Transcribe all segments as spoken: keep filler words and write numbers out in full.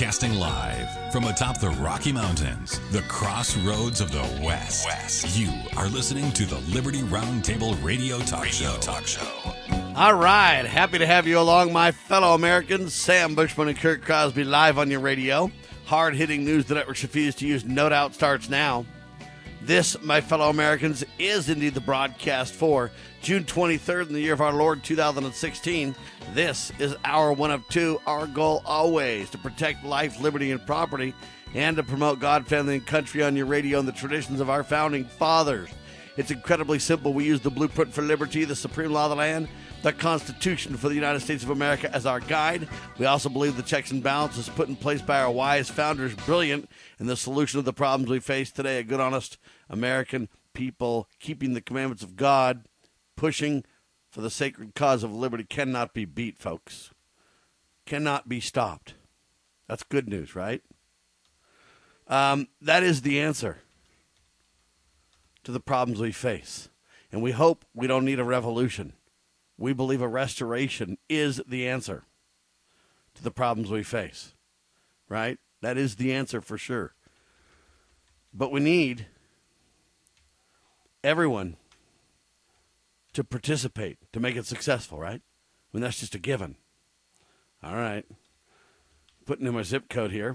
Broadcasting live from atop the Rocky Mountains, the crossroads of the West. West. You are listening to the Liberty Roundtable Radio Talk Radio Show. Talk Show. All right. Happy to have you along, my fellow Americans. Sam Bushman and Kurt Crosby live on your radio. Hard-hitting news the networks refuse to use. No doubt starts now. This, my fellow Americans, is indeed the broadcast for June twenty-third in the year of our Lord, two thousand sixteen. This is hour one of two. Our goal always to protect life, liberty, and property, and to promote God, family, and country on your radio and the traditions of our founding fathers. It's incredibly simple. We use the blueprint for liberty, the supreme law of the land, the Constitution for the United States of America as our guide. We also believe the checks and balances put in place by our wise founders brilliant, and the solution of the problems we face today, a good, honest American people keeping the commandments of God, pushing for the sacred cause of liberty, cannot be beat, folks. Cannot be stopped. That's good news, right? Um, that is the answer to the problems we face. And we hope we don't need a revolution. We believe a restoration is the answer to the problems we face, right? That is the answer for sure. But we need everyone to participate to make it successful, right? I mean, that's just a given. All right. Putting in my zip code here.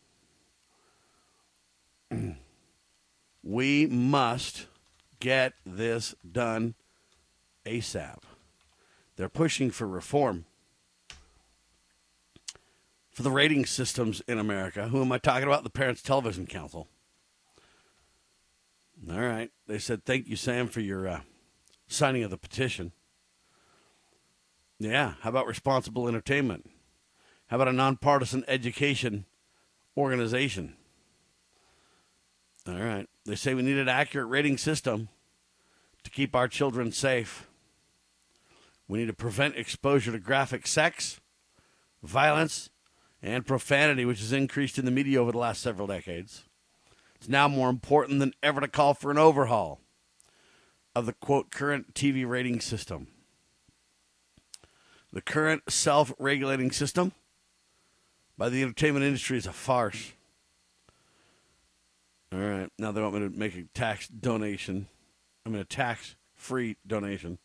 We must get this done ASAP. They're pushing for reform for the rating systems in America. Who am I talking about? The Parents Television Council. All right. They said, thank you, Sam, for your uh, signing of the petition. Yeah. How about responsible entertainment? How about a nonpartisan education organization? All right. They say we need an accurate rating system to keep our children safe. We need to prevent exposure to graphic sex, violence, and profanity, which has increased in the media over the last several decades. It's now more important than ever to call for an overhaul of the, quote, current T V rating system. The current self-regulating system by the entertainment industry is a farce. All right. Now they want me to make a tax donation. I mean, a tax-free donation.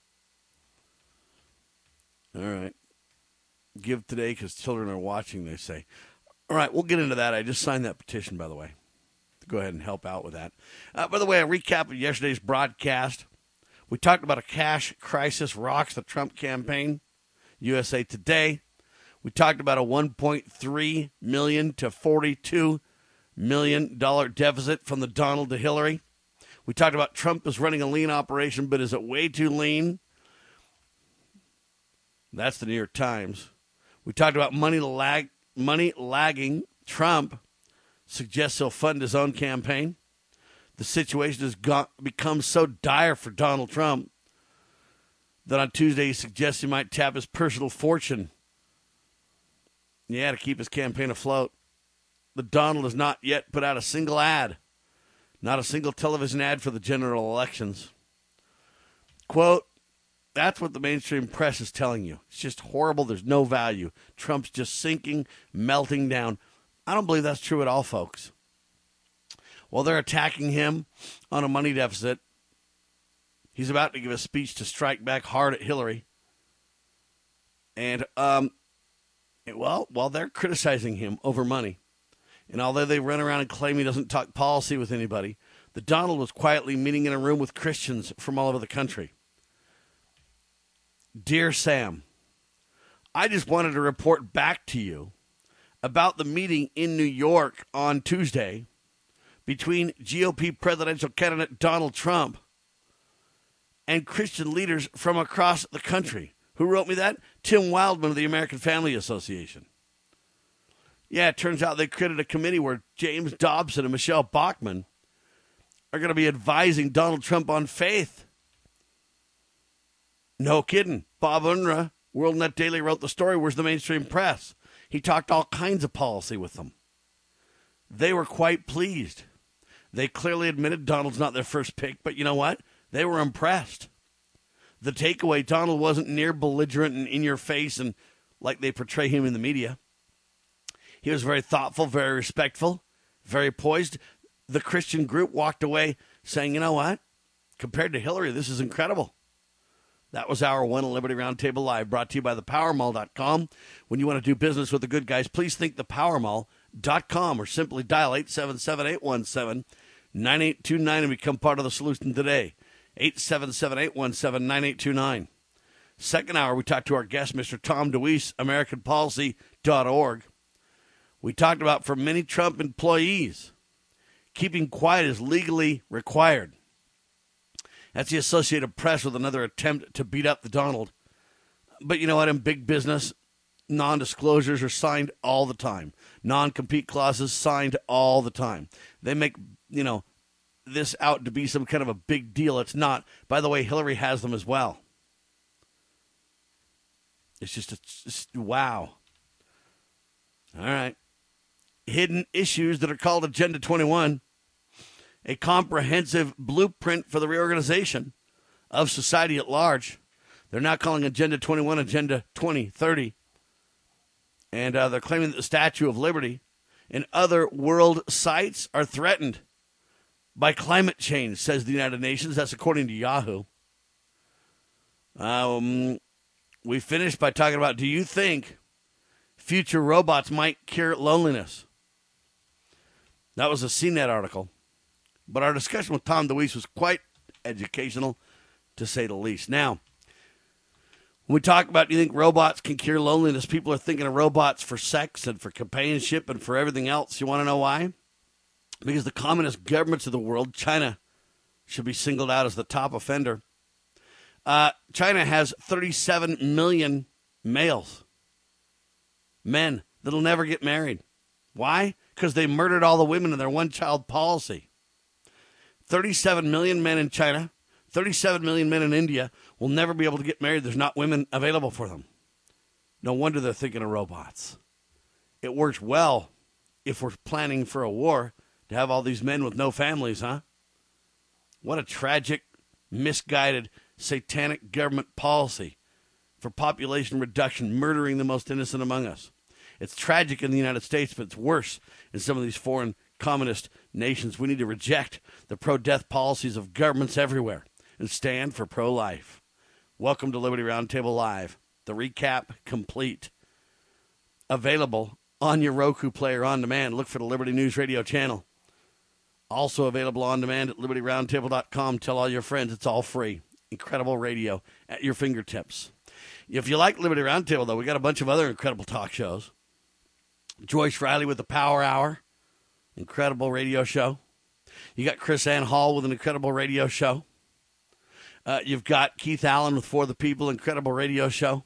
All right. Give today because children are watching, they say. All right, we'll get into that. I just signed that petition, by the way. Go ahead and help out with that. Uh, by the way, a recap of yesterday's broadcast. We talked about a cash crisis rocks the Trump campaign. U S A Today. We talked about a one point three million dollars to forty-two million dollars deficit from the Donald to Hillary. We talked about Trump is running a lean operation, but is it way too lean? That's the New York Times. We talked about money lag, money lagging. Trump suggests he'll fund his own campaign. The situation has got, become so dire for Donald Trump that on Tuesday he suggests he might tap his personal fortune. Yeah, to keep his campaign afloat. The Donald has not yet put out a single ad. Not a single television ad for the general elections. Quote, that's what the mainstream press is telling you. It's just horrible. There's no value. Trump's just sinking, melting down. I don't believe that's true at all, folks. While they're attacking him on a money deficit, he's about to give a speech to strike back hard at Hillary. And, um, well, while they're criticizing him over money, and although they run around and claim he doesn't talk policy with anybody, the Donald was quietly meeting in a room with Christians from all over the country. Dear Sam, I just wanted to report back to you about the meeting in New York on Tuesday between G O P presidential candidate Donald Trump and Christian leaders from across the country. Who wrote me that? Tim Wildman of the American Family Association. Yeah, it turns out they created a committee where James Dobson and Michelle Bachmann are going to be advising Donald Trump on faith. No kidding. Bob Unruh, WorldNet Daily, wrote the story. Where's the mainstream press? He talked all kinds of policy with them. They were quite pleased. They clearly admitted Donald's not their first pick, but you know what? They were impressed. The takeaway, Donald wasn't near belligerent and in your face and like they portray him in the media. He was very thoughtful, very respectful, very poised. The Christian group walked away saying, you know what? Compared to Hillary, this is incredible. That was our One Liberty Roundtable Live, brought to you by the power mall dot com. When you want to do business with the good guys, please think the power mall dot com or simply dial eight seven seven, eight one seven, nine eight two nine and become part of the solution today. eight seven seven, eight one seven, nine eight two nine. Second hour, we talked to our guest, Mister Tom DeWeese, American Policy dot org. We talked about for many Trump employees, keeping quiet is legally required. That's the Associated Press with another attempt to beat up the Donald. But you know what? In big business, non-disclosures are signed all the time. Non-compete clauses signed all the time. They make, you know, this out to be some kind of a big deal. It's not. By the way, Hillary has them as well. It's just, it's just wow. All right. Hidden issues that are called Agenda twenty-one. A comprehensive blueprint for the reorganization of society at large. They're now calling Agenda twenty-one Agenda twenty thirty. And uh, they're claiming that the Statue of Liberty and other world sites are threatened by climate change, says the United Nations. That's according to Yahoo. Um, we finished by talking about, do you think future robots might cure loneliness? That was a C net article. But our discussion with Tom DeWeese was quite educational, to say the least. Now, when we talk about, do you think robots can cure loneliness? People are thinking of robots for sex and for companionship and for everything else. You want to know why? Because the communist governments of the world, China should be singled out as the top offender. Uh, China has thirty-seven million males, men that'll never get married. Why? Because they murdered all the women in their one-child policy. thirty-seven million men in China, thirty-seven million men in India will never be able to get married. There's not women available for them. No wonder they're thinking of robots. It works well if we're planning for a war to have all these men with no families, huh? What a tragic, misguided, satanic government policy for population reduction, murdering the most innocent among us. It's tragic in the United States, but it's worse in some of these foreign communist nations. We need to reject the pro-death policies of governments everywhere and stand for pro-life. Welcome to Liberty Roundtable Live. The recap complete. Available on your Roku player on demand. Look for the Liberty News Radio channel. Also available on demand at liberty roundtable dot com. Tell all your friends it's all free. Incredible radio at your fingertips. If you like Liberty Roundtable, though, we got a bunch of other incredible talk shows. Joyce Riley with the Power Hour. Incredible radio show. You got Chris Ann Hall with an incredible radio show. Uh, you've got Keith Allen with For the People, incredible radio show.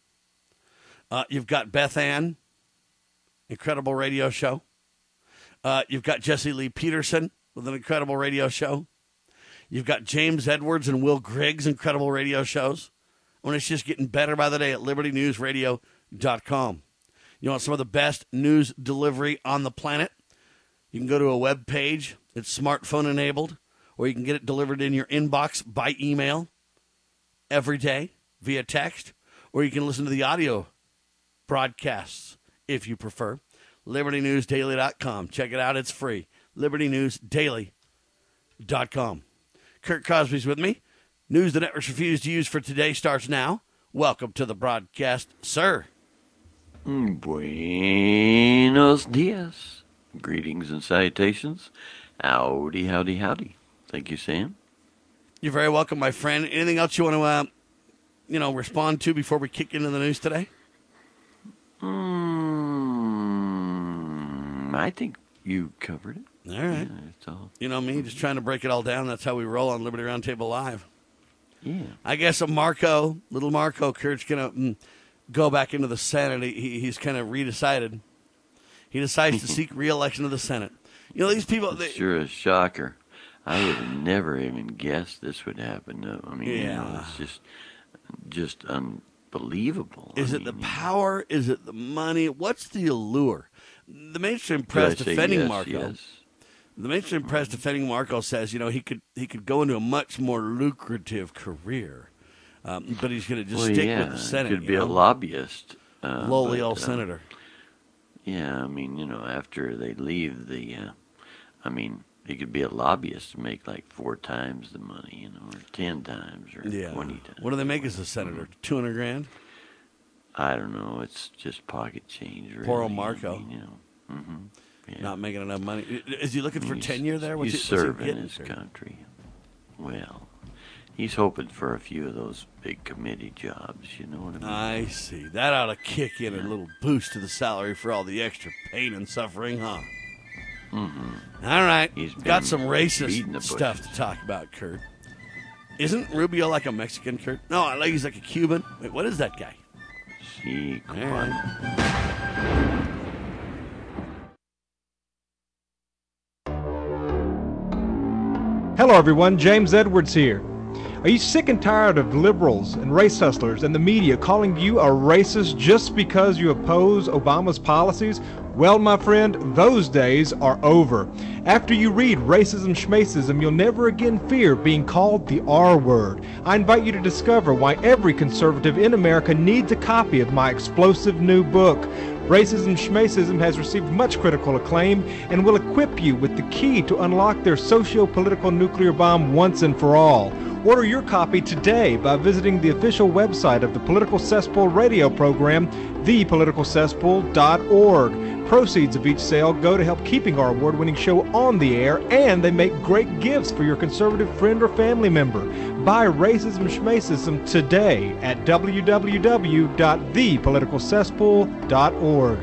Uh, you've got Beth Ann, incredible radio show. Uh, you've got Jesse Lee Peterson with an incredible radio show. You've got James Edwards and Will Griggs, incredible radio shows. And it's just getting better by the day at liberty news radio dot com. You want some of the best news delivery on the planet? You can go to a web page. It's smartphone enabled, or you can get it delivered in your inbox by email every day via text, or you can listen to the audio broadcasts if you prefer. liberty news daily dot com. Check it out. It's free. liberty news daily dot com. Kurt Cosby's with me. News the networks refuse to use for today starts now. Welcome to the broadcast, sir. Buenos dias. Greetings and salutations. Howdy, howdy, howdy. Thank you, Sam. You're very welcome, my friend. Anything else you want to, uh, you know, respond to before we kick into the news today? Mm, I think you covered it. All right. Yeah, it's all. You know me, just trying to break it all down. That's how we roll on Liberty Roundtable Live. Yeah. I guess a Marco, little Marco Kurt's going to mm, go back into the Senate. He, he's kind of redecided. He decides to seek re-election to the Senate. You know, these people... They, sure a shocker. I would have never even guessed this would happen. No, I mean, yeah. you know, it's just, just unbelievable. Is I it mean, the power? Is it the money? What's the allure? The mainstream press Should I say defending yes, Marco... Yes. The mainstream press defending Marco says, you know, he could he could go into a much more lucrative career, um, but he's going to just well, stick yeah, with the Senate. He could be you know? a lobbyist. Uh, Lowly but, old uh, senator. Yeah, I mean, you know, after they leave the, uh, I mean, they could be a lobbyist and make like four times the money, you know, or ten times, or Yeah. twenty times. What do they make as a senator? Mm-hmm. Two hundred grand. I don't know. It's just pocket change, really. Poor old Marco. I mean, you know. Mm-hmm. Yeah. Not making enough money. Is he looking for He's- tenure there? What's he's he, what's he serving getting his for? country. Well, he's hoping for a few of those big committee jobs. You know what I mean? I see. That ought to kick in a little boost to the salary for all the extra pain and suffering, huh? Mm-hmm. All right. He's Got been some beating the racist stuff bushes. to talk about, Kurt. Isn't Rubio like a Mexican, Kurt? No, I like he's like a Cuban. Wait, what is that guy? See, All right. Hello, everyone. James Edwards here. Are you sick and tired of liberals and race hustlers and the media calling you a racist just because you oppose Obama's policies? Well, my friend, those days are over. After you read Racism Schmacism, you'll never again fear being called the R word. I invite you to discover why every conservative in America needs a copy of my explosive new book. Racism Schmacism has received much critical acclaim and will equip you with the key to unlock their socio-political nuclear bomb once and for all. Order your copy today by visiting the official website of the Political Cesspool radio program, the political cesspool dot org. Proceeds of each sale go to help keeping our award-winning show on the air, and they make great gifts for your conservative friend or family member. Buy Racism Schmacism today at w w w dot the political cesspool dot org.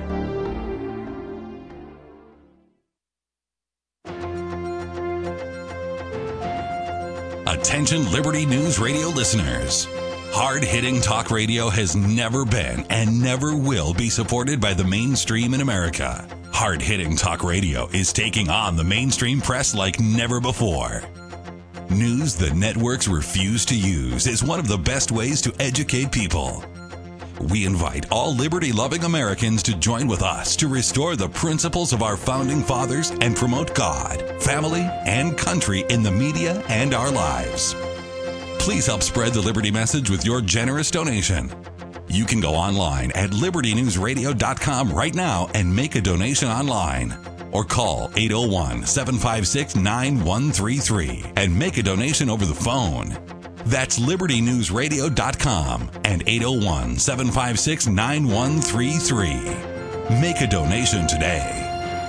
Attention Liberty News Radio listeners. Hard-hitting talk radio has never been and never will be supported by the mainstream in America. Hard-hitting talk radio is taking on the mainstream press like never before. News the networks refuse to use is one of the best ways to educate people. We invite all liberty-loving Americans to join with us to restore the principles of our founding fathers and promote God, family, and country in the media and our lives. Please help spread the Liberty message with your generous donation. You can go online at liberty news radio dot com right now and make a donation online. Or call eight oh one, seven five six, nine one three three and make a donation over the phone. That's liberty news radio dot com and eight oh one, seven five six, nine one three three. Make a donation today.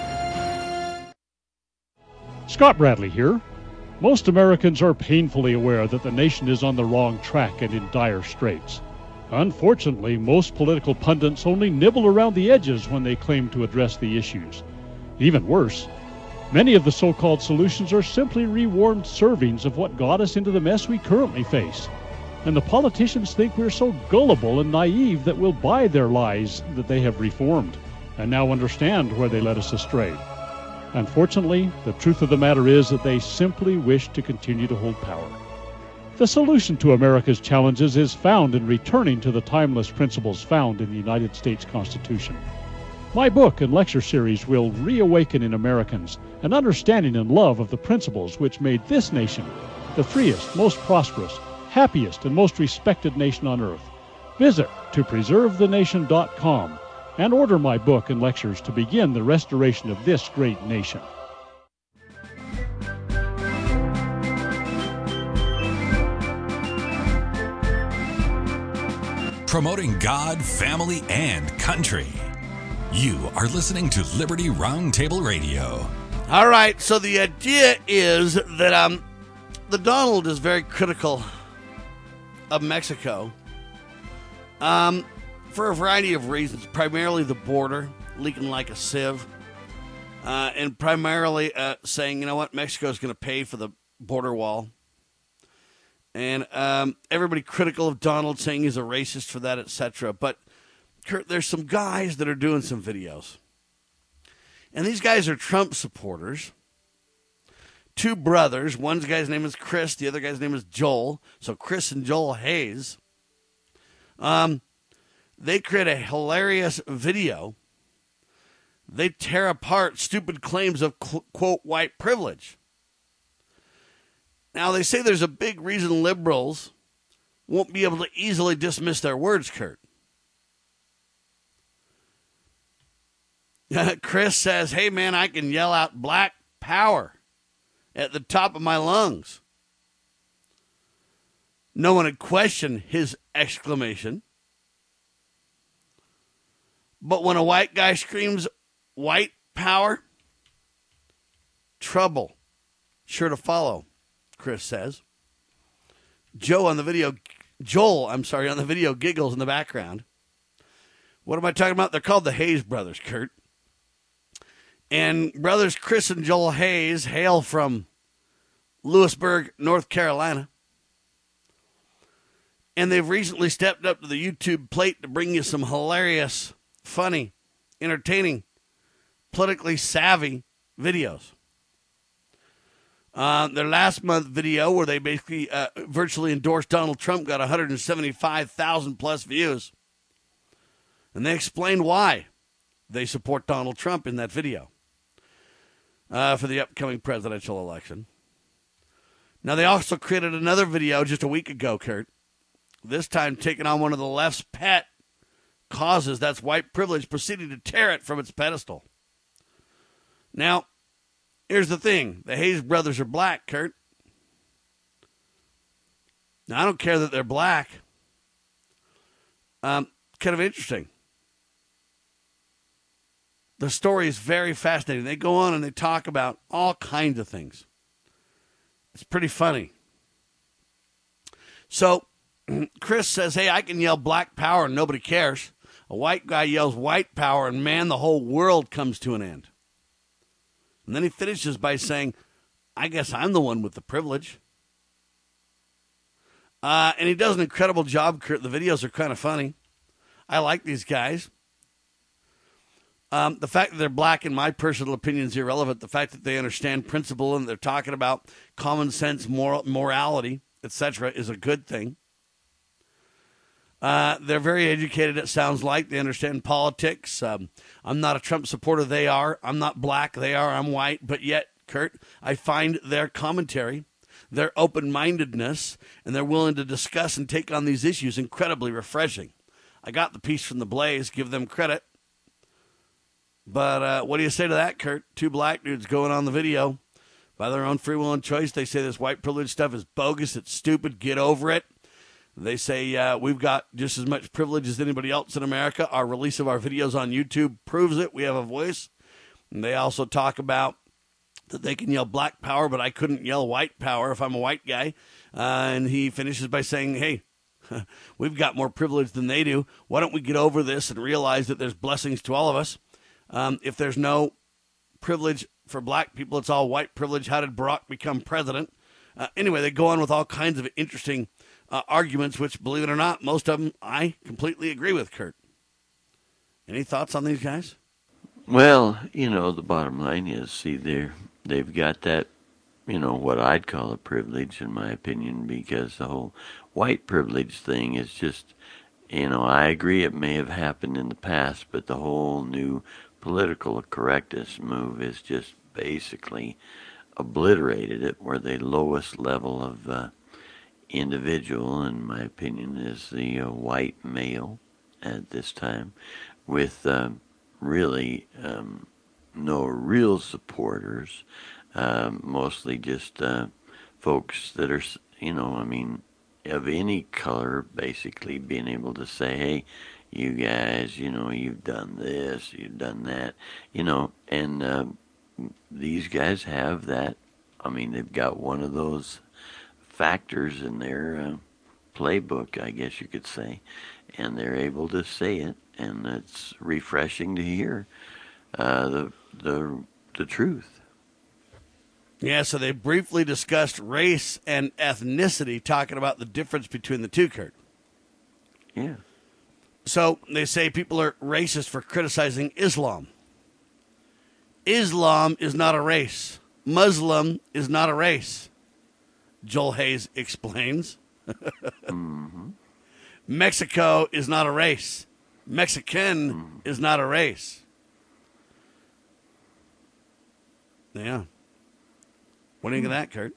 Scott Bradley here. Most Americans are painfully aware that the nation is on the wrong track and in dire straits. Unfortunately, most political pundits only nibble around the edges when they claim to address the issues. Even worse, many of the so-called solutions are simply rewarmed servings of what got us into the mess we currently face. And the politicians think we're so gullible and naive that we'll buy their lies that they have reformed and now understand where they led us astray. Unfortunately, the truth of the matter is that they simply wish to continue to hold power. The solution to America's challenges is found in returning to the timeless principles found in the United States Constitution. My book and lecture series will reawaken in Americans an understanding and love of the principles which made this nation the freest, most prosperous, happiest, and most respected nation on earth. Visit to preserve the nation dot com and order my book and lectures to begin the restoration of this great nation. Promoting God, family, and country. You are listening to Liberty Roundtable Radio. All right, so the idea is that um, the Donald is very critical of Mexico um, for a variety of reasons, primarily the border leaking like a sieve, uh, and primarily uh, saying, you know what, Mexico's going to pay for the border wall. And um, everybody critical of Donald, saying he's a racist for that, et cetera. But, Kurt, there's some guys that are doing some videos. And these guys are Trump supporters. Two brothers. One guy's name is Chris. The other guy's name is Joel. So Chris and Joel Hayes. Um, they create a hilarious video. They tear apart stupid claims of, quote, white privilege. Now, they say there's a big reason liberals won't be able to easily dismiss their words, Kurt. Chris says, hey, man, I can yell out black power at the top of my lungs. No one had questioned his exclamation. But when a white guy screams white power, trouble sure to follow, Chris says. Joe on the video, Joel, I'm sorry, on the video giggles in the background. What am I talking about? They're called the Hayes brothers, Kurt. And brothers Chris and Joel Hayes hail from Lewisburg, North Carolina. And they've recently stepped up to the YouTube plate to bring you some hilarious, funny, entertaining, politically savvy videos. Uh, their last month video where they basically uh, virtually endorsed Donald Trump got one hundred seventy-five thousand plus views. And they explained why they support Donald Trump in that video uh, for the upcoming presidential election. Now, they also created another video just a week ago, Kurt. This time taking on one of the left's pet causes, that's white privilege, proceeding to tear it from its pedestal. Now, here's the thing. The Hayes brothers are black, Kurt. Now, I don't care that they're black. Um, kind of interesting. The story is very fascinating. They go on and they talk about all kinds of things. It's pretty funny. So, Chris says, hey, I can yell black power and nobody cares. A white guy yells white power and, man, the whole world comes to an end. And then he finishes by saying, I guess I'm the one with the privilege. Uh, and he does an incredible job, Kurt. The videos are kind of funny. I like these guys. Um, the fact that they're black, in my personal opinion, is irrelevant. The fact that they understand principle and they're talking about common sense, moral, morality, et cetera, is a good thing. Uh, they're very educated, it sounds like. They understand politics. Um, I'm not a Trump supporter. They are. I'm not black. They are. I'm white. But yet, Kurt, I find their commentary, their open-mindedness, and they're willing to discuss and take on these issues incredibly refreshing. I got the piece from the Blaze. Give them credit. But uh, what do you say to that, Kurt? Two black dudes going on the video by their own free will and choice. They say this white privilege stuff is bogus. It's stupid. Get over it. They say uh, we've got just as much privilege as anybody else in America. Our release of our videos on YouTube proves it. We have a voice. And they also talk about that they can yell black power, but I couldn't yell white power if I'm a white guy. Uh, and he finishes by saying, hey, we've got more privilege than they do. Why don't we get over this and realize that there's blessings to all of us? Um, if there's no privilege for black people, it's all white privilege. How did Barack become president? Uh, anyway, they go on with all kinds of interesting uh, arguments, which, believe it or not, most of them I completely agree with, Kurt. Any thoughts on these guys? Well, you know, the bottom line is, see, they're, they've got that, you know, what I'd call a privilege, in my opinion, because the whole white privilege thing is just, you know, I agree it may have happened in the past, but the whole new political correctness move is just basically obliterated it, where the lowest level of uh, individual, in my opinion, is the uh, white male at this time, with uh, really um, no real supporters, uh, mostly just uh, folks that are, you know, I mean, of any color, basically being able to say, hey, you guys, you know, you've done this, you've done that, you know, and uh, these guys have that. I mean, they've got one of those factors in their uh, playbook, I guess you could say, and they're able to say it, and it's refreshing to hear uh, the the the truth. Yeah, so they briefly discussed race and ethnicity, talking about the difference between the two, Kurt. Yeah. So they say people are racist for criticizing Islam. Islam is not a race. Muslim is not a race, Joel Hayes explains. mm-hmm. Mexico is not a race. Mexican mm-hmm. is not a race. Yeah. What do you think of that, Kurt?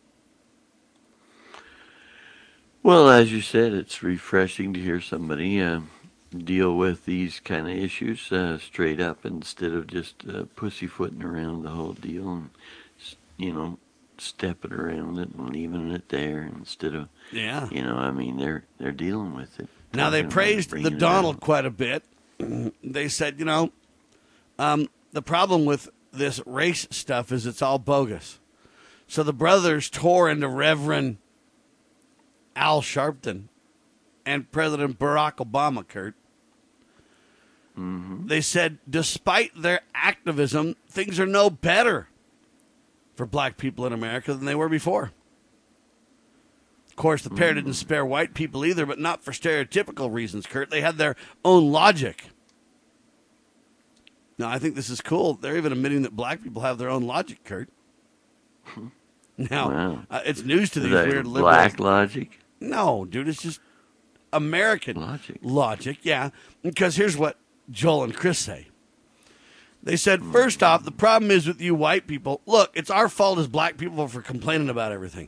Well, as you said, it's refreshing to hear somebody, uh, deal with these kind of issues uh, straight up instead of just uh, pussyfooting around the whole deal and, you know, stepping around it and leaving it there instead of, yeah. you know, I mean, they're they're dealing with it. Now, they praised the Donald quite a bit. They said, you know, um, the problem with this race stuff is it's all bogus. So the brothers tore into Reverend Al Sharpton and President Barack Obama, Kurt. Mm-hmm. They said, despite their activism, things are no better for black people in America than they were before. Of course, the pair mm-hmm. didn't spare white people either, but not for stereotypical reasons, Kurt. They had their own logic. Now, I think this is cool. They're even admitting that black people have their own logic, Kurt. Now, wow. uh, it's news to these that weird liberals. Black logic? No, dude, it's just American logic. Logic, yeah. Because here's what Joel and Chris say. They said, first off, the problem is with you white people. Look, it's our fault as black people for complaining about everything.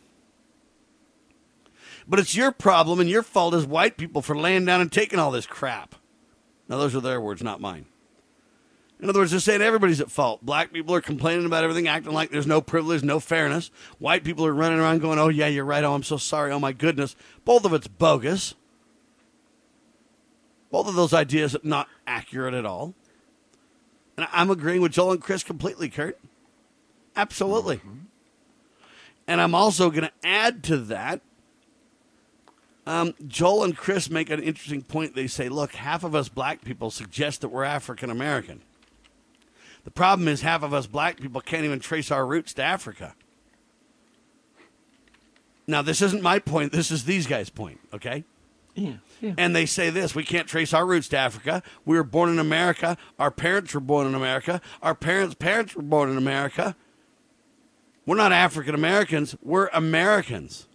But it's your problem and your fault as white people for laying down and taking all this crap. Now, those are their words, not mine. In other words, they're saying everybody's at fault. Black people are complaining about everything, acting like there's no privilege, no fairness. White people are running around going, oh, yeah, you're right. Oh, I'm so sorry. Oh, my goodness. Both of it's bogus. Both of those ideas are not accurate at all. And I'm agreeing with Joel and Chris completely, Kurt. Absolutely. Mm-hmm. And I'm also going to add to that. Um, Joel and Chris make an interesting point. They say, look, half of us black people suggest that we're African American. The problem is half of us black people can't even trace our roots to Africa. Now, this isn't my point. This is these guys' point, okay? Yeah, yeah. And they say this, we can't trace our roots to Africa. We were born in America. Our parents were born in America. Our parents' parents were born in America. We're not African Americans. We're Americans.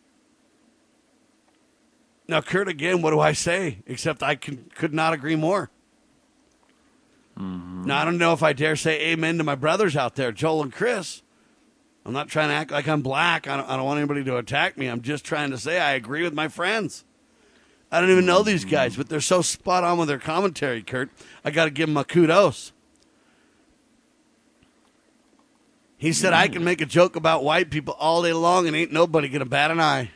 Now, Kurt, again, what do I say? Except I can, could not agree more. Mm-hmm. Now, I don't know if I dare say amen to my brothers out there, Joel and Chris. I'm not trying to act like I'm black. I don't, I don't want anybody to attack me. I'm just trying to say I agree with my friends. I don't even know these guys, but they're so spot on with their commentary, Kurt. I got to give them a kudos. He said, I can make a joke about white people all day long and ain't nobody going to bat an eye.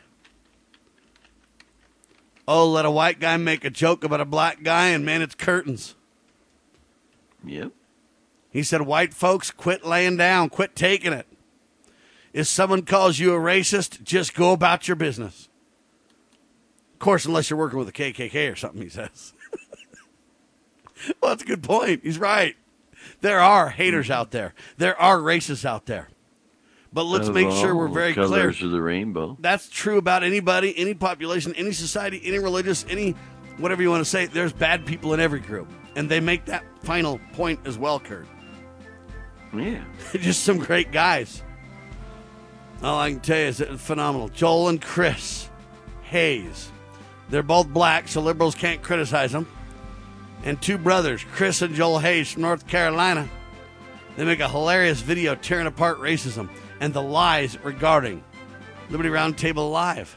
Oh, let a white guy make a joke about a black guy, and, man, it's curtains. Yep. He said, white folks, quit laying down. Quit taking it. If someone calls you a racist, just go about your business. Of course, unless you're working with the K K K or something, he says. Well, that's a good point. He's right. There are haters out there. There are racists out there. But let's of make sure we're very colors clear. Colors of the rainbow. That's true about anybody, any population, any society, any religious, any whatever you want to say. There's bad people in every group. And they make that final point as well, Kurt. Yeah. Just some great guys. All I can tell you is it's phenomenal. Joel and Chris Hayes. They're both black, so liberals can't criticize them. And two brothers, Chris and Joel Hayes from North Carolina. They make a hilarious video tearing apart racism and the lies regarding Liberty Roundtable Live.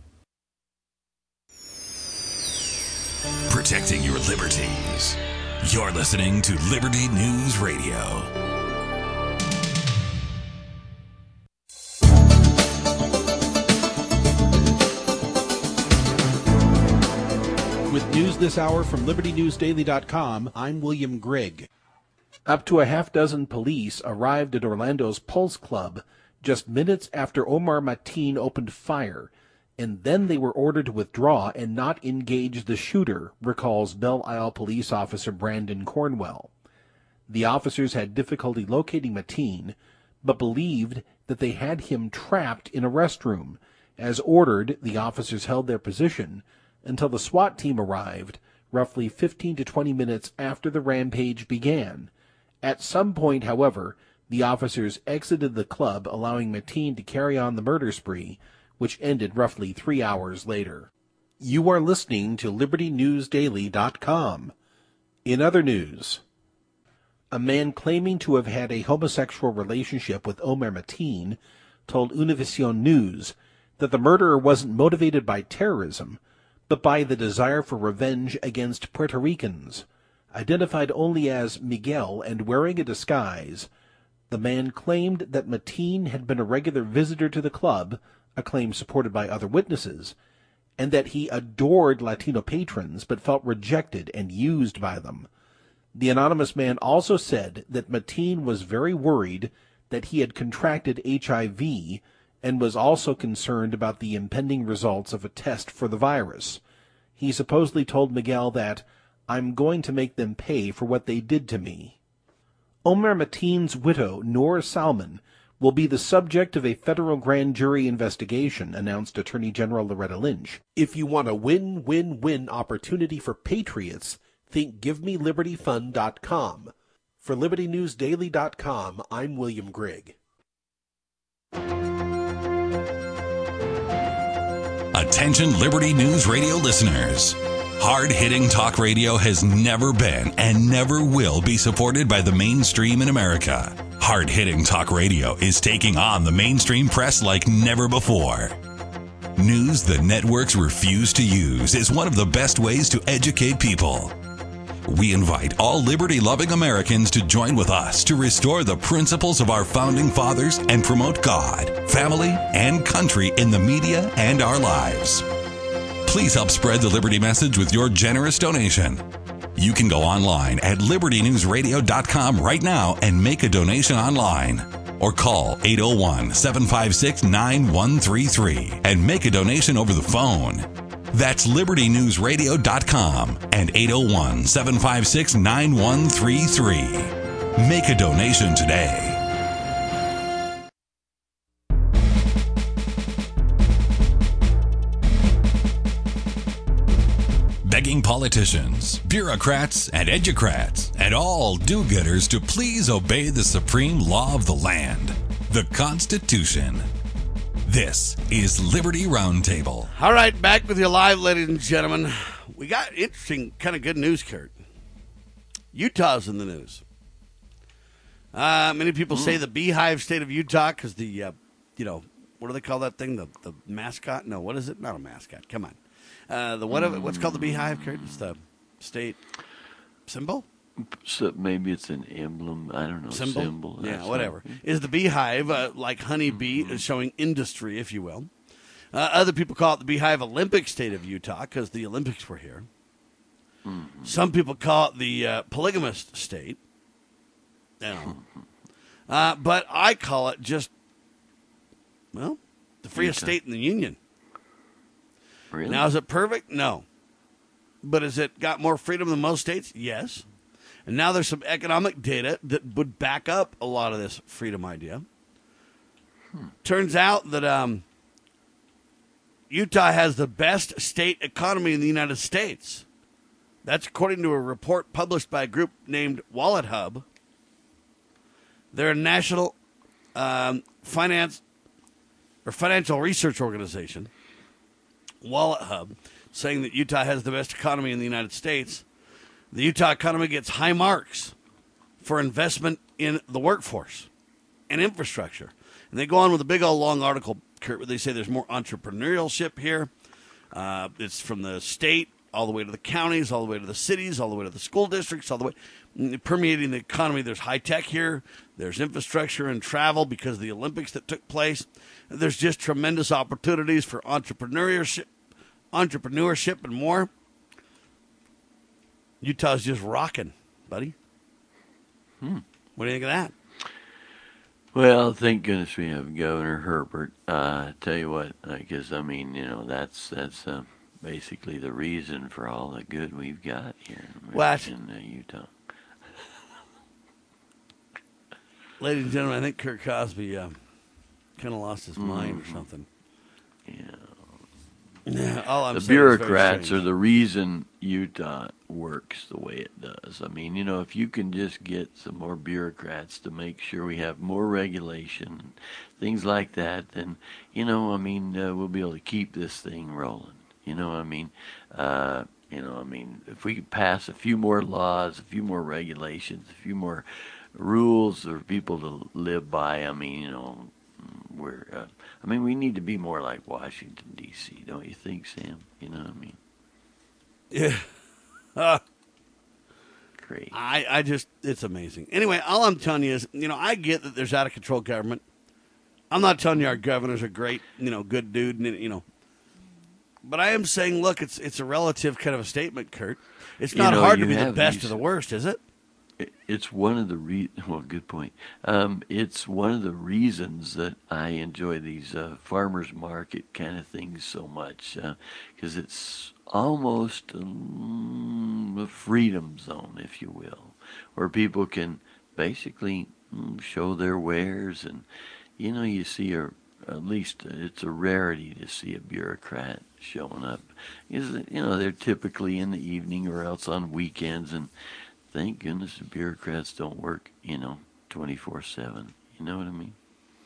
Protecting your liberties. You're listening to Liberty News Radio. With news this hour from Liberty News Daily dot com, I'm William Grigg. Up to a half dozen police arrived at Orlando's Pulse Club just minutes after Omar Mateen opened fire, and then they were ordered to withdraw and not engage the shooter, recalls Belle Isle police officer Brandon Cornwell. The officers had difficulty locating Mateen, but believed that they had him trapped in a restroom. As ordered, the officers held their position until the SWAT team arrived, roughly fifteen to twenty minutes after the rampage began. At some point, however, the officers exited the club, allowing Mateen to carry on the murder spree, which ended roughly three hours later. You are listening to Liberty News Daily dot com. In other news, a man claiming to have had a homosexual relationship with Omar Mateen told Univision News that the murderer wasn't motivated by terrorism, but by the desire for revenge against Puerto Ricans. Identified only as Miguel and wearing a disguise, the man claimed that Mateen had been a regular visitor to the club, a claim supported by other witnesses, and that he adored Latino patrons but felt rejected and used by them. The anonymous man also said that Mateen was very worried that he had contracted H I V and was also concerned about the impending results of a test for the virus. He supposedly told Miguel that, "I'm going to make them pay for what they did to me." Omar Mateen's widow, Noor Salman, will be the subject of a federal grand jury investigation, announced Attorney General Loretta Lynch. If you want a win-win-win opportunity for patriots, think give me liberty fund dot com. For liberty news daily dot com, I'm William Grigg. Attention Liberty News Radio listeners. Hard-hitting talk radio has never been and never will be supported by the mainstream in America. Hard-hitting talk radio is taking on the mainstream press like never before. News the networks refuse to use is one of the best ways to educate people. We invite all liberty-loving Americans to join with us to restore the principles of our founding fathers and promote God, family, and country in the media and our lives. Please help spread the Liberty message with your generous donation. You can go online at liberty news radio dot com right now and make a donation online. Or call eight oh one, seven five six, nine one three three and make a donation over the phone. That's liberty news radio dot com and eight oh one, seven five six, nine one three three. Make a donation today. Begging politicians, bureaucrats, and educrats, and all do-gooders to please obey the supreme law of the land, the Constitution. This is Liberty Roundtable. All right, back with you live, ladies and gentlemen. We got interesting, kind of good news, Kurt. Utah's in the news. Uh, many people mm. say the Beehive state of Utah because the, uh, you know, what do they call that thing? The the mascot? No, what is it? Not a mascot. Come on. Uh, the what? Mm. What's called the Beehive, Kurt? It's the state symbol? So maybe it's an emblem. I don't know. Symbol? Symbol yeah, whatever. Something. Is the Beehive, uh, like honeybee, mm-hmm. showing industry, if you will. Uh, other people call it the Beehive Olympic state of Utah because the Olympics were here. Mm-hmm. Some people call it the uh, polygamous state. You know. uh, but I call it just, well, the freest Utah. State in the Union. Really? Now, is it perfect? No. But has it got more freedom than most states? Yes. And now there's some economic data that would back up a lot of this freedom idea. Hmm. Turns out that um, Utah has the best state economy in the United States. That's according to a report published by a group named Wallet Hub. They're a national um, finance or financial research organization. Wallet Hub, saying that Utah has the best economy in the United States. The Utah economy gets high marks for investment in the workforce and infrastructure. And they go on with a big old long article, Kurt, where they say there's more entrepreneurship here. Uh, it's from the state all the way to the counties, all the way to the cities, all the way to the school districts, all the way permeating the economy. There's high tech here. There's infrastructure and travel because of the Olympics that took place. There's just tremendous opportunities for entrepreneurship, entrepreneurship and more. Utah's just rocking, buddy. Hmm. What do you think of that? Well, thank goodness we have Governor Herbert. Uh, tell you what, because I mean, you know, that's that's uh, basically the reason for all the good we've got here what? in uh, Utah. Ladies and gentlemen, I think Kurt Cosby uh, kind of lost his mm-hmm. mind or something. Yeah. Yeah, all I'm the saying bureaucrats is very are the reason Utah works the way it does. I mean, you know, if you can just get some more bureaucrats to make sure we have more regulation, things like that, then, you know, I mean, uh, we'll be able to keep this thing rolling. You know what I mean? Uh, you know, I mean, if we could pass a few more laws, a few more regulations, a few more rules for people to live by, I mean, you know, we're, uh, I mean, we need to be more like Washington, D C, don't you think, Sam? You know what I mean? Yeah. Uh, Crazy. I, I just, it's amazing. Anyway, all I'm telling you is, you know, I get that there's out of control government. I'm not telling you our governor's a great, you know, good dude, and you know. But I am saying, look, it's it's a relative kind of a statement, Kurt. It's not you know, hard you to be the best these, or the worst, is it? It's one of the re- well, good point. Um, it's one of the reasons that I enjoy these uh, farmers market kind of things so much, because uh, it's almost um, a freedom zone, if you will, where people can basically um, show their wares, and you know, you see a at least it's a rarity to see a bureaucrat showing up. Because, you know, they're typically in the evening or else on weekends, and thank goodness the bureaucrats don't work, you know, twenty-four seven. You know what I mean?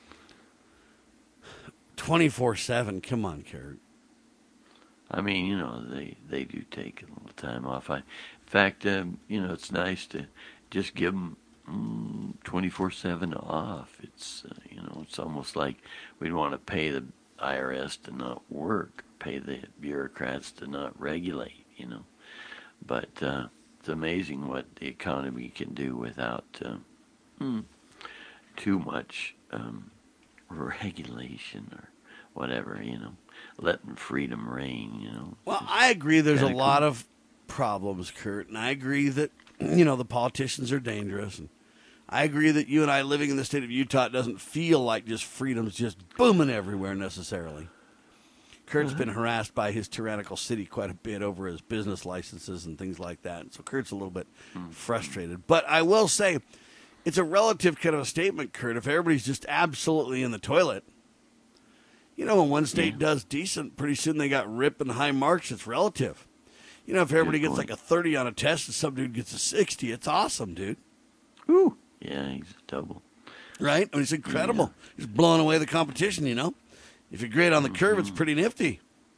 twenty-four seven. Come on, Kurt. I mean, you know, they, they do take a little time off. I, in fact, um, you know, it's nice to just give them twenty-four seven off. It's, uh, you know, it's almost like we'd want to pay the I R S to not work, pay the bureaucrats to not regulate, you know. But uh, it's amazing what the economy can do without uh, hmm, too much um, regulation or whatever, you know, letting freedom reign, you know. Well, I agree there's a cool. lot of problems, Kurt, and I agree that, you know, the politicians are dangerous, and I agree that you and I living in the state of Utah, it doesn't feel like just freedom's just booming everywhere necessarily. Kurt's Uh-huh. been harassed by his tyrannical city quite a bit over his business licenses and things like that. And so Kurt's a little bit Mm-hmm. frustrated. But I will say, it's a relative kind of a statement, Kurt. If everybody's just absolutely in the toilet, you know, when one state Yeah. does decent, pretty soon they got rip and high marks. It's relative. You know, if everybody Good gets point. like a thirty on a test and some dude gets a sixty, it's awesome, dude. Whew. Yeah, he's a double. Right? I mean, it's incredible. He's blowing away the competition, you know. If you're great on the curve, it's pretty nifty.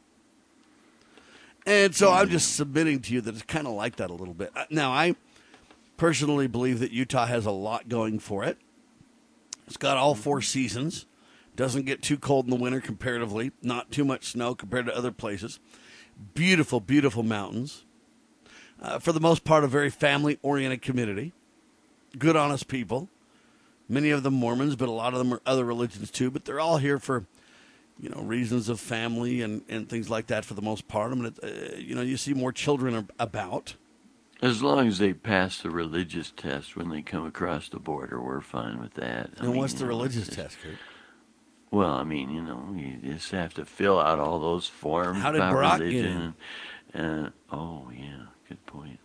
And so I'm just submitting to you that it's kind of like that a little bit. Uh, Now, I personally believe that Utah has a lot going for it. It's got all four seasons. Doesn't get too cold in the winter comparatively. Not too much snow compared to other places. Beautiful, beautiful mountains. Uh, for the most part, a very family-oriented community. Good, honest people. Many of them Mormons, but a lot of them are other religions too. But they're all here for, you know, reasons of family and, and things like that for the most part. I mean, it, uh, you know, you see more children are about. As long as they pass the religious test when they come across the border, we're fine with that. I And mean, what's you the know, religious it's- test, Kurt? Well, I mean, you know, you just have to fill out all those forms How did about Barack get religion. And, uh, oh, yeah, good point.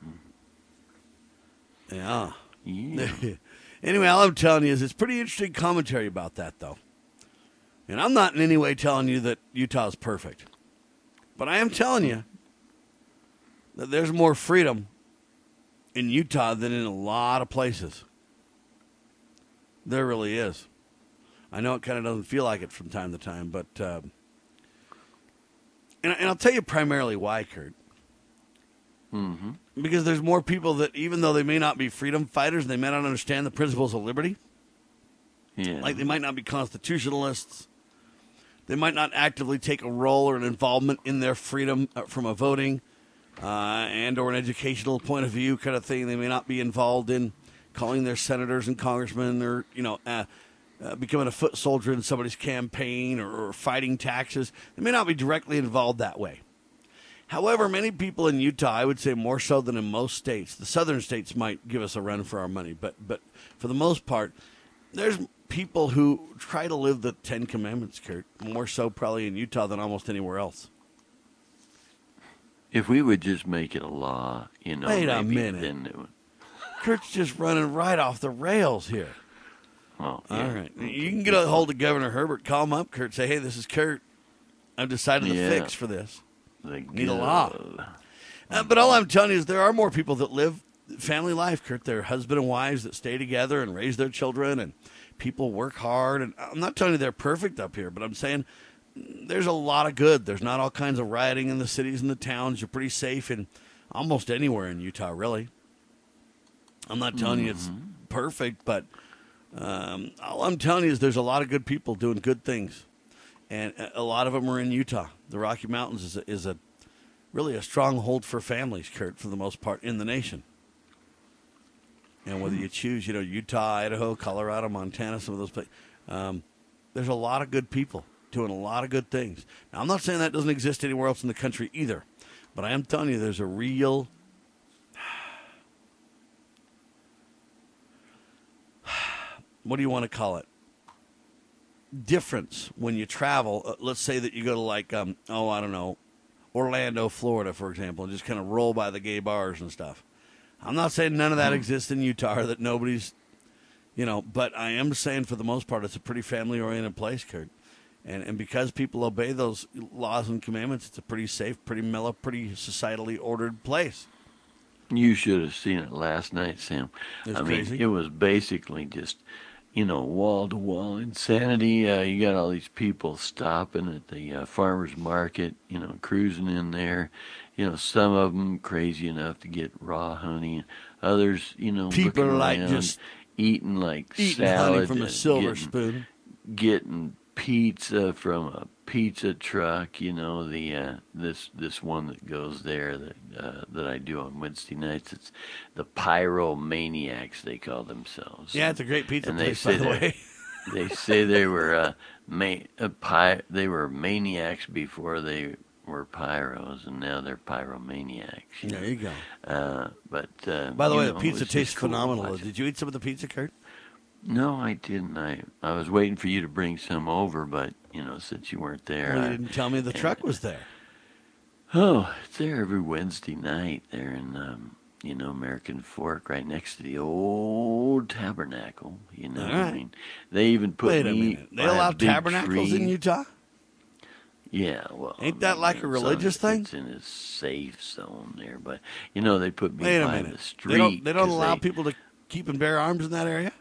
Mm. Yeah. Yeah. Anyway, all I'm telling you is it's pretty interesting commentary about that, though. And I'm not in any way telling you that Utah's perfect. But I am telling you that there's more freedom in Utah than in a lot of places. There really is. I know it kind of doesn't feel like it from time to time, but... Uh, and, and I'll tell you primarily why, Kurt. Mm-hmm. Because there's more people that, even though they may not be freedom fighters, they may not understand the principles of liberty. Yeah. Like they might not be constitutionalists. They might not actively take a role or an involvement in their freedom from a voting uh, and or an educational point of view kind of thing. They may not be involved in calling their senators and congressmen or, you know, uh, uh, becoming a foot soldier in somebody's campaign or, or fighting taxes. They may not be directly involved that way. However, many people in Utah, I would say more so than in most states, the southern states might give us a run for our money, but but for the most part, there's people who try to live the Ten Commandments, Kurt, more so probably in Utah than almost anywhere else. If we would just make it a law, you know, Wait a maybe minute. then it would. Kurt's just running right off the rails here. Well, All yeah. right. You can get a hold of Governor Herbert, call him up, Kurt, say, hey, this is Kurt. I've decided the Yeah. fix for this. The Need a law. gov. Uh, but all I'm telling you is there are more people that live family life, Kurt. They're husband and wives that stay together and raise their children, and people work hard. And I'm not telling you they're perfect up here, but I'm saying there's a lot of good. There's not all kinds of rioting in the cities and the towns. You're pretty safe in almost anywhere in Utah, really. I'm not telling you it's perfect, but um, all I'm telling you is there's a lot of good people doing good things. And a lot of them are in Utah. The Rocky Mountains is a, is a really a stronghold for families, Kurt, for the most part in the nation. And whether you choose, you know, Utah, Idaho, Colorado, Montana, some of those places, um, there's a lot of good people doing a lot of good things. Now, I'm not saying that doesn't exist anywhere else in the country either, but I am telling you there's a real what do you want to call it? Difference when you travel. Uh, let's say that you go to like, um, oh, I don't know, Orlando, Florida, for example, and just kind of roll by the gay bars and stuff. I'm not saying none of that exists in Utah or that nobody's, you know, but I am saying for the most part it's a pretty family-oriented place, Kurt. And and because people obey those laws and commandments, it's a pretty safe, pretty mellow, pretty societally ordered place. You should have seen it last night, Sam. It was I crazy. mean, it was basically just, you know, wall-to-wall insanity. Uh, you got all these people stopping at the uh, farmer's market, you know, cruising in there. You know, some of them crazy enough to get raw honey. Others, you know, People looking are like around, just eating like eating salad, honey from a and silver getting, spoon. Getting pizza from a pizza truck. You know, the uh, this this one that goes there that uh, that I do on Wednesday nights. It's the Pyromaniacs, they call themselves. Yeah, it's a great pizza and place, they by say the they- way. They say they were uh, ma- uh, py- they were maniacs before they were pyros, and now they're pyromaniacs. You There know? you go. Uh, but uh, By the you way, know, the pizza it's tastes just cool to phenomenal. watch it. Did you eat some of the pizza, Kurt? No, I didn't. I I was waiting for you to bring some over, but you know, since you weren't there, Well, I, you didn't tell me the truck was there. oh, it's there every Wednesday night. There in um, you know, American Fork, right next to the old Tabernacle. You know, All I right. mean, they even put Wait a me minute. They by a allow big tabernacles tree. in Utah? Yeah, well, Ain't I that mean, like a as long religious as thing? It's in a safe zone there, but you know they put me Wait a by minute. the street. They don't, they don't 'cause allow they- people to keep and bear arms in that area?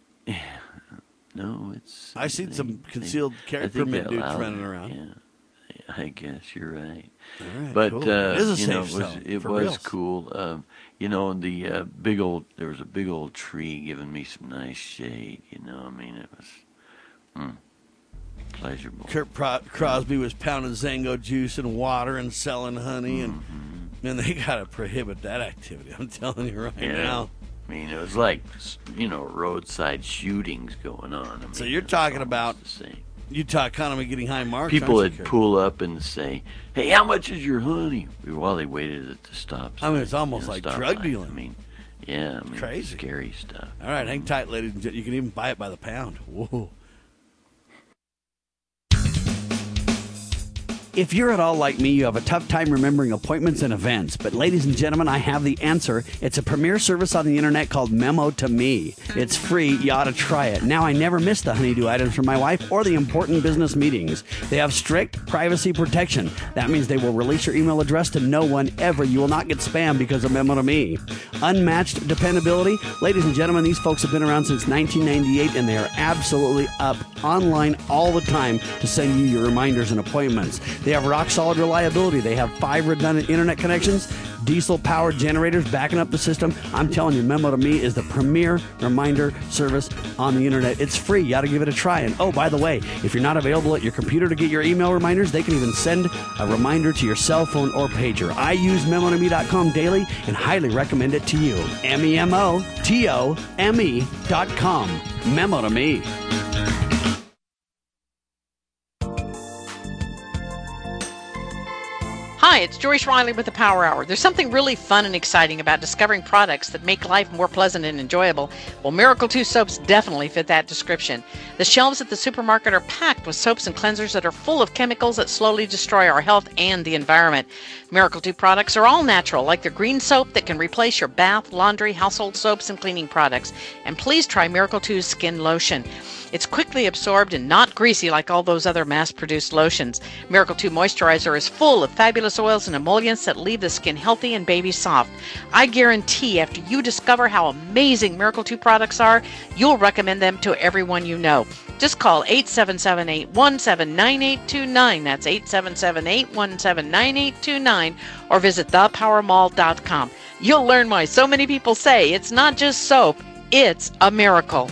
No, it's. I seen they- some they- concealed carry I think permit they dudes allow running it, around. Yeah, I guess you're right. All right, But cool. uh, It is a you know, safe it was zone, it for was reals. cool. Um, you know, the uh, big old there was a big old tree giving me some nice shade. You know, I mean, it was mm, pleasurable. Kurt Pro- Crosby was pounding Zango juice and water and selling honey, and Mm-hmm. man, they got to prohibit that activity. I'm telling you right Yeah. now. I mean, it was like, you know, roadside shootings going on. I mean, So you're it's talking almost about the same. Utah economy getting high marks. People aren't you, would Kurt? pull up and say, "Hey, how much is your honey?" While they waited at the stop sign. I mean, it's almost you know, like stop drug light. dealing. I mean, yeah, I mean, Crazy. scary stuff. All right, hang tight, ladies and gentlemen. You can even buy it by the pound. Whoa. If you're at all like me, you have a tough time remembering appointments and events. But ladies and gentlemen, I have the answer. It's a premier service on the internet called Memo to Me. It's free. You ought to try it. Now, I never miss the honeydew items from my wife or the important business meetings. They have strict privacy protection. That means they will release your email address to no one ever. You will not get spam because of Memo to Me. Unmatched dependability. Ladies and gentlemen, these folks have been around since nineteen ninety-eight, and they are absolutely up online all the time to send you your reminders and appointments. They have rock-solid reliability. They have five redundant internet connections, diesel-powered generators backing up the system. I'm telling you, Memo to Me is the premier reminder service on the internet. It's free. You got to give it a try. And oh, by the way, if you're not available at your computer to get your email reminders, they can even send a reminder to your cell phone or pager. I use memo to me dot com daily and highly recommend it to you. M E M O T O M E dot com. Memo to Me. Hi, it's Joyce Riley with the Power Hour. There's something really fun and exciting about discovering products that make life more pleasant and enjoyable. Well, Miracle two soaps definitely fit that description. The shelves at the supermarket are packed with soaps and cleansers that are full of chemicals that slowly destroy our health and the environment. Miracle two products are all natural, like their green soap that can replace your bath, laundry, household soaps, and cleaning products. And please try Miracle two's Skin Lotion. It's quickly absorbed and not greasy like all those other mass-produced lotions. Miracle two Moisturizer is full of fabulous oils and emollients that leave the skin healthy and baby soft. I guarantee after you discover how amazing Miracle two products are, you'll recommend them to everyone you know. Just call eight seven seven, eight one seven, nine eight two nine. That's eight seven seven, eight one seven, nine eight two nine. Or visit the power mall dot com. You'll learn why so many people say it's not just soap, it's a miracle.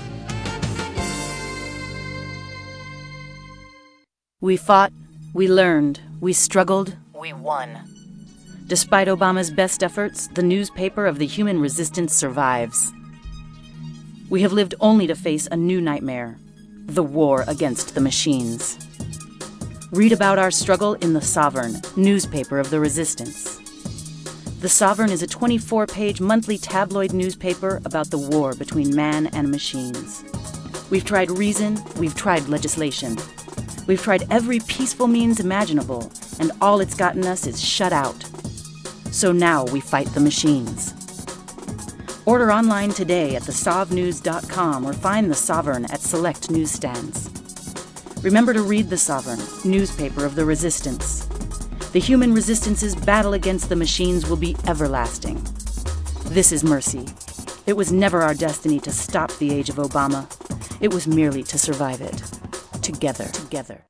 We fought, we learned, we struggled, we won. Despite Obama's best efforts, the newspaper of the human resistance survives. We have lived only to face a new nightmare, the war against the machines. Read about our struggle in The Sovereign, newspaper of the resistance. The Sovereign is a twenty-four page monthly tabloid newspaper about the war between man and machines. We've tried reason, we've tried legislation. We've tried every peaceful means imaginable, and all it's gotten us is shut out. So now we fight the machines. Order online today at the sov news dot com or find The Sovereign at select newsstands. Remember to read The Sovereign, newspaper of the resistance. The human resistance's battle against the machines will be everlasting. This is mercy. It was never our destiny to stop the age of Obama. It was merely to survive it. Together, together.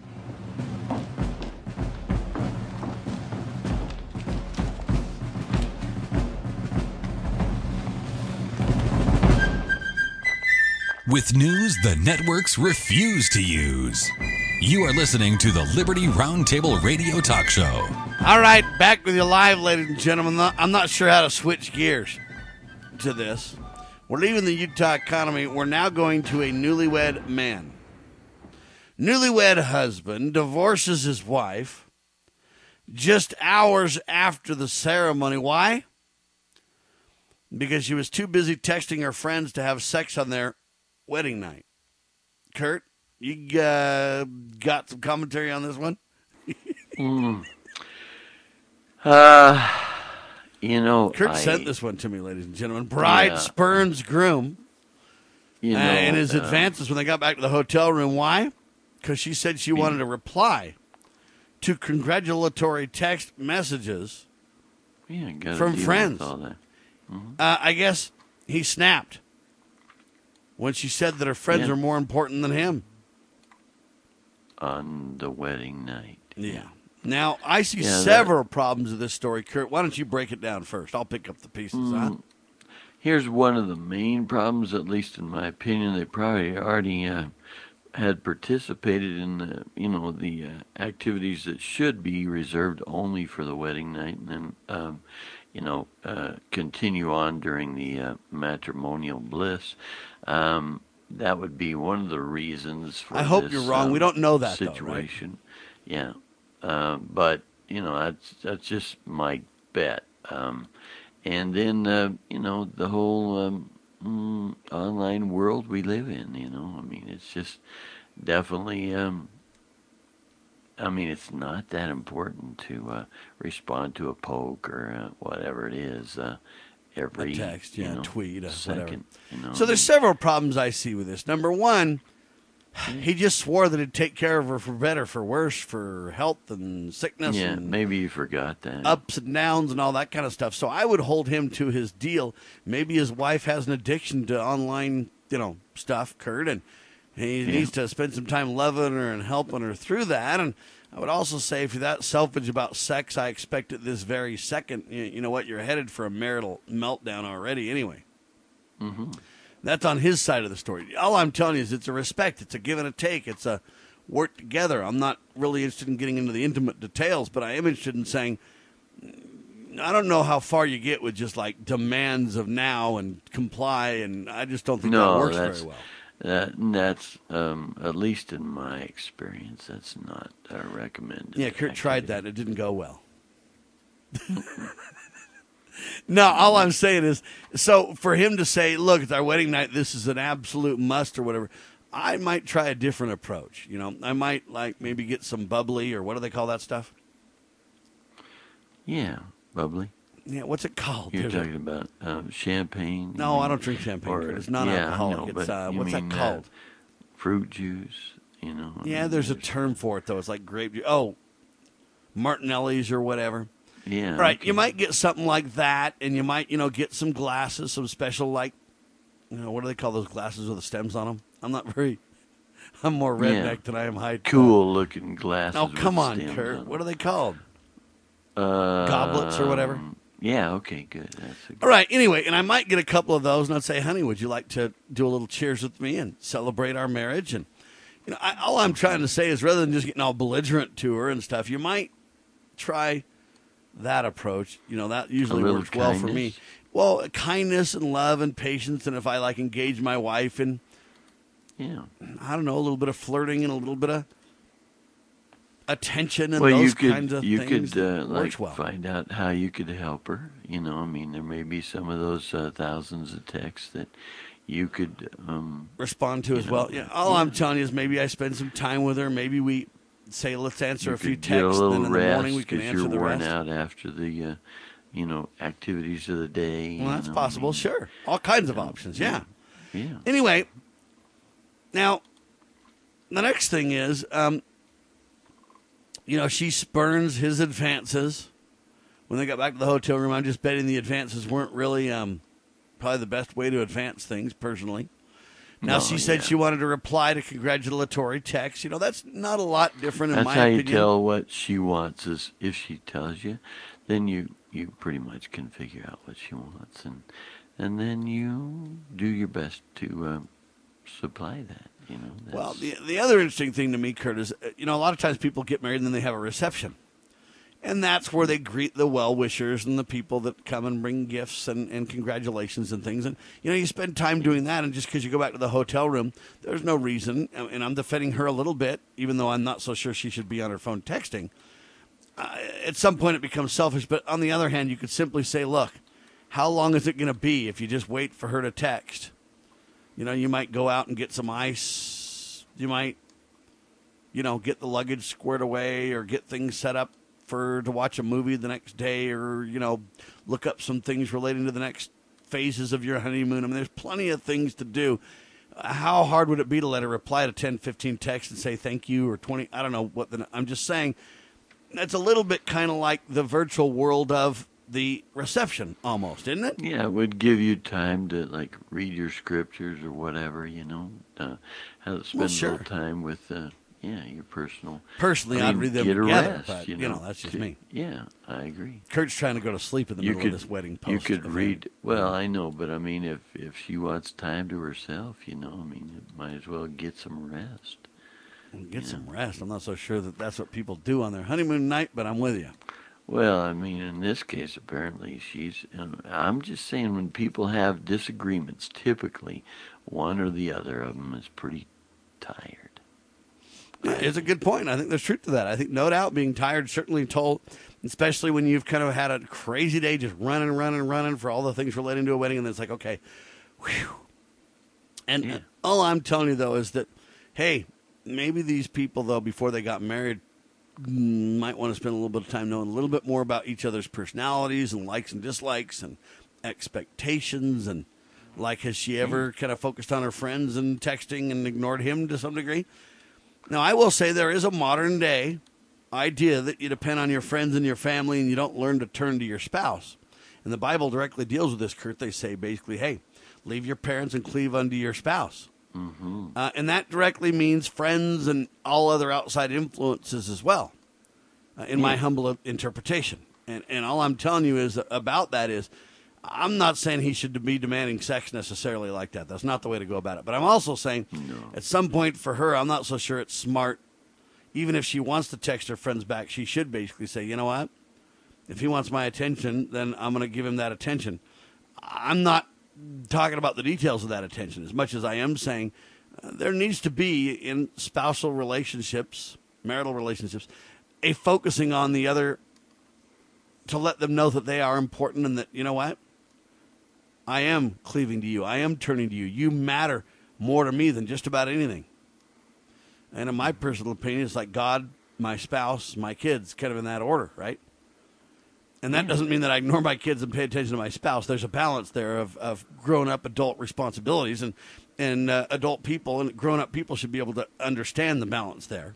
With news the networks refuse to use. You are listening to the Liberty Roundtable Radio Talk Show. All right, back with you live, ladies and gentlemen. I'm not sure how to switch gears to this. We're leaving the Utah economy. We're now going to a newlywed man. Newlywed husband divorces his wife just hours after the ceremony. Why? Because she was too busy texting her friends to have sex on their wedding night. Kurt, you uh, got some commentary on this one? mm. Uh, you know, Kurt I, sent this one to me, ladies and gentlemen. Bride yeah. spurns groom. You know, uh, and his uh, advances when they got back to the hotel room. Why? Because she said she wanted to reply to congratulatory text messages yeah, gotta from deal friends. with all that. Mm-hmm. Uh, I guess he snapped when she said that her friends yeah. are more important than him. On the wedding night. Yeah. Now, I see yeah, several that, problems with this story. Kurt, why don't you break it down first? I'll pick up the pieces, mm, huh? Here's one of the main problems, at least in my opinion. They probably already uh, had participated in the, you know, the uh, activities that should be reserved only for the wedding night, and then, um, you know, uh, continue on during the uh, matrimonial bliss. Um, that would be one of the reasons for I hope this, you're wrong. Um, we don't know that situation. Though, right? Yeah, uh, but you know, that's that's just my bet. Um, and then uh, you know, the whole um, mm, online world we live in. You know, I mean, it's just definitely. Um, I mean, it's not that important to uh, respond to a poke or uh, whatever it is. Uh, every a text, yeah, you know, tweet, uh, second. whatever. You know, so there's several problems I see with this. Number one, he just swore that he'd take care of her for better, for worse, for health and sickness. Yeah, and maybe you forgot that. Ups and downs and all that kind of stuff. So I would hold him to his deal. Maybe his wife has an addiction to online, you know, stuff, Kurt, and he yeah. needs to spend some time loving her and helping her through that. And I would also say, if you're that selfish about sex, I expect at this very second, you, you know what, you're headed for a marital meltdown already anyway. Mm-hmm. That's on his side of the story. All I'm telling you is it's a respect. It's a give and a take. It's a work together. I'm not really interested in getting into the intimate details, but I am interested in saying, I don't know how far you get with just like demands of now and comply, and I just don't think no, that works that's, very well. That, that's, um, at least in my experience, that's not uh, recommended. Yeah, Kurt activity. tried that. It didn't go well. No, all I'm saying is, so for him to say, look, it's our wedding night, this is an absolute must or whatever, I might try a different approach. You know, I might like maybe get some bubbly or what do they call that stuff? Yeah, bubbly. Yeah, what's it called? You're There's talking a... about um, champagne? No, I don't drink champagne. Or, it's non-alcoholic. Yeah, know, it's, uh, what's mean, that called? Uh, fruit juice, you know. I Yeah, mean, there's a term for it, though. It's like grape juice. Oh, Martinelli's or whatever. Yeah. Right. Okay. You might get something like that, and you might, you know, get some glasses, some special, like, you know, what do they call those glasses with the stems on them? I'm not very, I'm more redneck yeah. than I am high. Cool looking glasses. Oh, come with on, stems Kurt. on What are they called? Uh, Goblets or whatever? Yeah, okay, good. That's a good. All right, anyway, and I might get a couple of those, and I'd say, honey, would you like to do a little cheers with me and celebrate our marriage? And, you know, I, all I'm trying to say is rather than just getting all belligerent to her and stuff, you might try that approach. You know, that usually little works well for me. kindness. Well, kindness and love and patience, and if I like engage my wife in, Yeah. I don't know, a little bit of flirting and a little bit of attention and Well, those you could kinds of you things, could uh, it like works well. find out how you could help her. You know, I mean, there may be some of those uh, thousands of texts that you could um, respond to you as know, well. Yeah, all yeah. I'm telling you is maybe I spend some time with her. Maybe we say, let's answer you a few could get a texts, little then in the rest morning we can 'cause answer you're the worn rest. out after the uh, you know activities of the day. Well, you that's know, possible. I mean, Sure, all kinds of options. Yeah. Yeah. Anyway, now the next thing is, um, you know, she spurns his advances. When they got back to the hotel room, I'm just betting the advances weren't really um, probably the best way to advance things, personally. Now, No, she said yeah. she wanted to reply to congratulatory texts. You know, that's not a lot different in That's my how opinion. you tell what she wants. Is if she tells you, then you you pretty much can figure out what she wants, and and then you do your best to uh, supply that. You know. That's, Well, the the other interesting thing to me, Kurt, is, uh, you know, a lot of times people get married and then they have a reception. And that's where they greet the well-wishers and the people that come and bring gifts and, and congratulations and things. And, you know, you spend time doing that, and just because you go back to the hotel room, there's no reason, and I'm defending her a little bit, even though I'm not so sure she should be on her phone texting. Uh, at some point it becomes selfish, but on the other hand, you could simply say, look, how long is it going to be if you just wait for her to text? You know, you might go out and get some ice. You might, you know, get the luggage squared away or get things set up for to watch a movie the next day, or, you know, look up some things relating to the next phases of your honeymoon. I mean, there's plenty of things to do. How hard would it be to let her reply to ten, fifteen texts and say thank you, or twenty? I don't know what the, I'm just saying that's a little bit kind of like the virtual world of the reception almost, isn't it? Yeah, it would give you time to like read your scriptures or whatever, you know, uh, how to spend Well, sure. a little time with, uh, yeah, your personal. Personally, I I'd mean, read them get a together, rest, but, you you know, know, that's just to- me. Yeah, I agree. Kurt's trying to go to sleep in the You middle could of this wedding post. you could event. read. Well, I know, but I mean, if if she wants time to herself, you know, I mean, it might as well get some rest. Get some rest. I'm not so sure that that's what people do on their honeymoon night, but I'm with you. Well, I mean, in this case, apparently she's. And I'm just saying, when people have disagreements, typically one or the other of them is pretty tired. It's a good point. I think there's truth to that. I think no doubt being tired certainly told, especially when you've kind of had a crazy day just running, running, running for all the things relating to a wedding, and then it's like, okay, whew. And Yeah. all I'm telling you, though, is that, hey, maybe these people, though, before they got married, mm, might want to spend a little bit of time knowing a little bit more about each other's personalities and likes and dislikes and expectations. And, like, has she ever kind of focused on her friends and texting and ignored him to some degree? Now, I will say there is a modern day idea that you depend on your friends and your family and you don't learn to turn to your spouse. And the Bible directly deals with this, Kurt. They say basically, hey, leave your parents and cleave unto your spouse. Mm-hmm. Uh, and that directly means friends and all other outside influences as well, uh, in my Yeah. humble interpretation. And, and all I'm telling you is about that is, I'm not saying he should be demanding sex necessarily like that. That's not the way to go about it. But I'm also saying No. at some point for her, I'm not so sure it's smart. Even if she wants to text her friends back, she should basically say, you know what? If he wants my attention, then I'm going to give him that attention. I'm not talking about the details of that attention as much as I am saying uh, there needs to be in spousal relationships, marital relationships, a focusing on the other to let them know that they are important and that, you know what? I am cleaving to you. I am turning to you. You matter more to me than just about anything. And in my personal opinion, it's like God, my spouse, my kids, kind of in that order, right? And that doesn't mean that I ignore my kids and pay attention to my spouse. There's a balance there of, of grown-up adult responsibilities, and, and uh, adult people and grown-up people should be able to understand the balance there.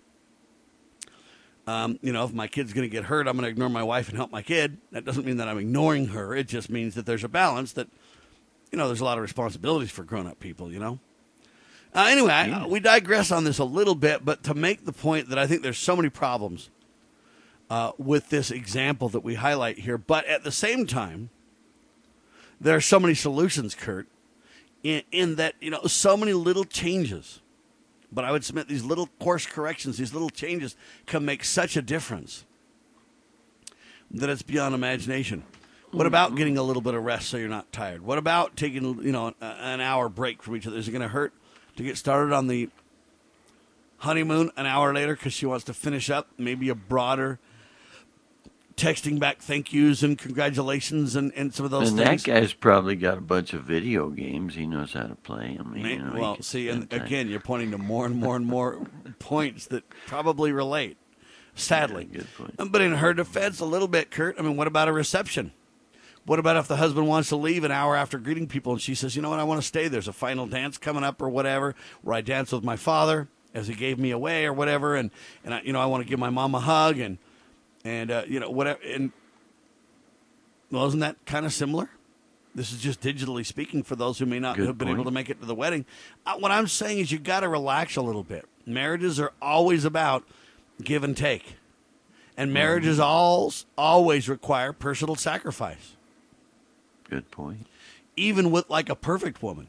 Um, you know, if my kid's going to get hurt, I'm going to ignore my wife and help my kid. That doesn't mean that I'm ignoring her. It just means that there's a balance that, you know, there's a lot of responsibilities for grown-up people, you know. Uh, anyway, Yeah. I, we digress on this a little bit, but to make the point that I think there's so many problems uh, with this example that we highlight here. But at the same time, there are so many solutions, Kurt, in, in that, you know, so many little changes. But I would submit these little course corrections, these little changes can make such a difference. that it's beyond imagination. What about getting a little bit of rest so you're not tired? What about taking, you know, an hour break from each other? Is it going to hurt to get started on the honeymoon an hour later because she wants to finish up maybe a broader texting back thank yous and congratulations and, and some of those and things? And that guy's probably got a bunch of video games he knows how to play. I mean, Maybe, you know, well, see, and time. Again, you're pointing to more and more and more points that probably relate, sadly. Yeah, good point. But in her defense, a little bit, Kurt, I mean, what about a reception? What about if the husband wants to leave an hour after greeting people and she says, you know what, I want to stay. There's a final dance coming up or whatever where I dance with my father as he gave me away or whatever. And, and I, you know, I want to give my mom a hug and, and uh, you know, whatever. And, well, isn't that kind of similar? This is just digitally speaking for those who may not Good have been point. able to make it to the wedding. Uh, what I'm saying is you got to relax a little bit. Marriages are always about give and take. And marriages all, always require personal sacrifice. Good point. Even with like a perfect woman.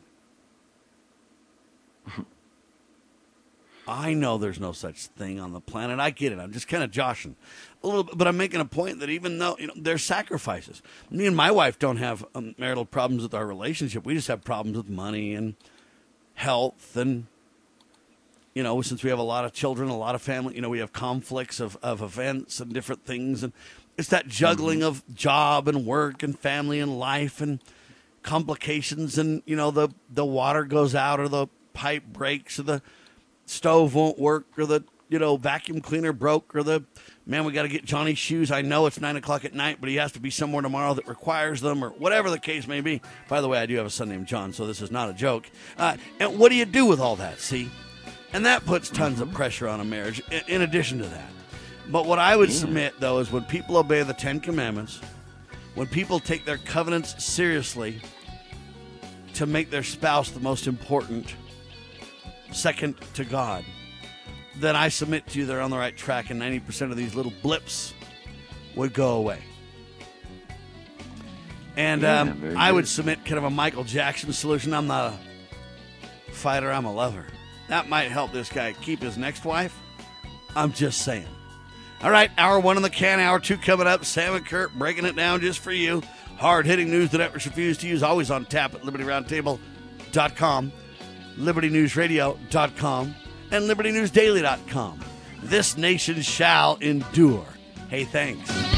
I know there's no such thing on the planet. I get it. I'm just kind of joshing a little bit, but I'm making a point that even though, you know, there's sacrifices. Me and my wife don't have um, marital problems with our relationship. We just have problems with money and health and, you know, since we have a lot of children, a lot of family, you know, we have conflicts of, of events and different things. And it's that juggling of job and work and family and life and complications. And, you know, the, the water goes out or the pipe breaks or the stove won't work or the, you know, vacuum cleaner broke or the, man, we got to get Johnny's shoes. I know it's nine o'clock at night, but he has to be somewhere tomorrow that requires them or whatever the case may be. By the way, I do have a son named John, so this is not a joke. Uh, and what do you do with all that, see? And that puts tons of pressure on a marriage in, in addition to that. But what I would submit, though, is when people obey the Ten Commandments, when people take their covenants seriously to make their spouse the most important, second to God, then I submit to you they're on the right track and ninety percent of these little blips would go away. And yeah, um, I would submit kind of a Michael Jackson solution. I'm not a fighter, I'm a lover. That might help this guy keep his next wife. I'm just saying. All right, hour one in the can, hour two coming up. Sam and Kurt breaking it down just for you. Hard-hitting news that networks refuse to use, always on tap at liberty roundtable dot com, liberty news radio dot com, and liberty news daily dot com. This nation shall endure. Hey, thanks.